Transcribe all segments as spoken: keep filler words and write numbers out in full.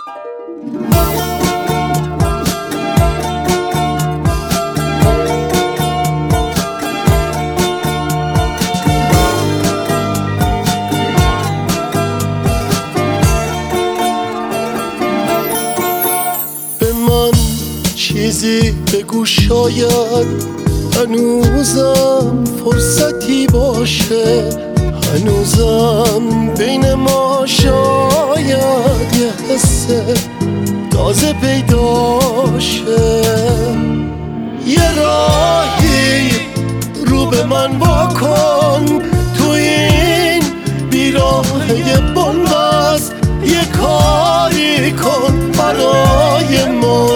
چیزی بگو شاید هنوزم فرصتی باشه، هنوزم بین ما شاید یه حس تازه پیداشه. یه راهی رو به من واکن تو این بیراهه بنبست، یه کاری کن برای ما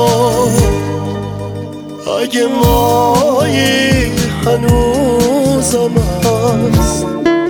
اگه مایی هنوزم هست.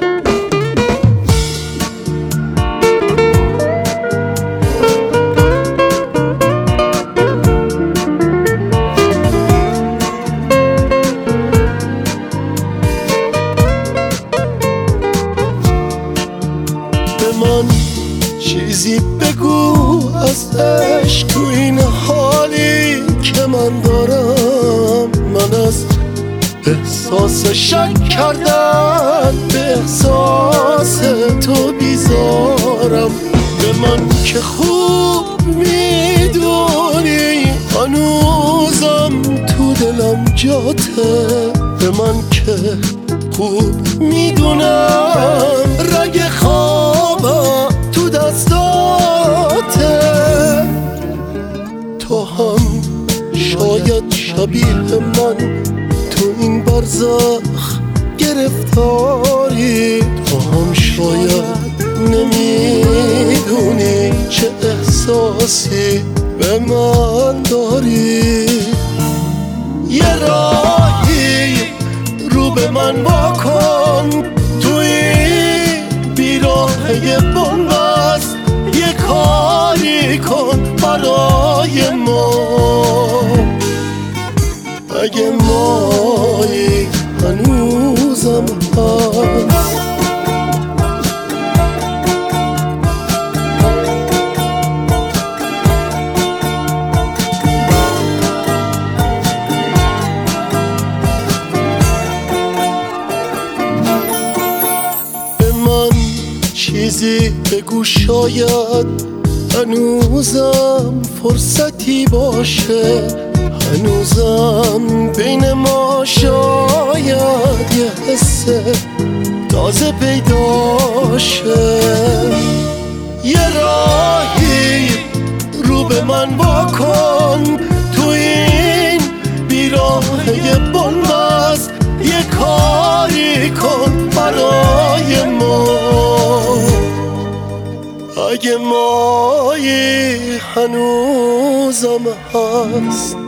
به من چیزی بگو از عشق تو این حالی که من دارم. من از احساس شک کردن به احساس تو بیزارم. به من که خوب میدونی هنوزم تو دلم جاته، به من که خوب میدونم رگ خوابم تو دستاته. تو هم شاید شبیه من تو این برزخ گرفتاری، تو هم شاید نمیدونی چه احساسی به من داری. یه راهی رو به من واکن تو این بیراهه بنبست، یه کاری کن برای ما اگه مایی هنوزم هست. به من چیزی بگو شاید هنوزم فرصتی باشه، هنوزم بین ما شاید یه حس تازه پیداشه. یه راهی رو به من واکن تو این بیراهه بنبست، یه کاری کن برای ما اگه مایی هنوزم هست.